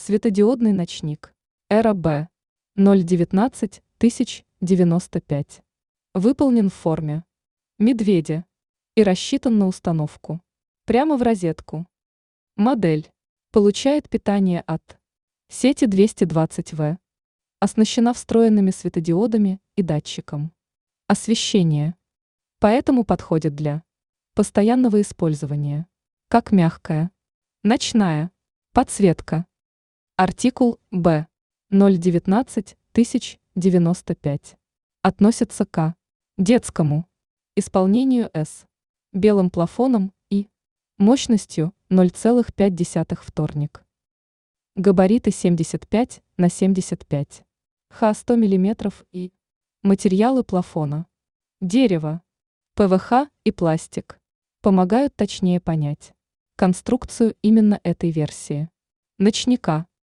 Светодиодный ночник. Эра Б. 019 095. Выполнен в форме медведя и рассчитан на установку прямо в розетку. Модель получает питание от сети 220 В. Оснащена встроенными светодиодами и датчиком освещения. Поэтому подходит для постоянного использования. Как мягкая ночная подсветка. Артикул Б. 019 095. Относится к детскому исполнению с белым плафоном и мощностью 0,5 вторник. Габариты 75 на 75. Х 100 мм и материалы плафона. Дерево, ПВХ и пластик помогают точнее понять конструкцию именно этой версии ночника.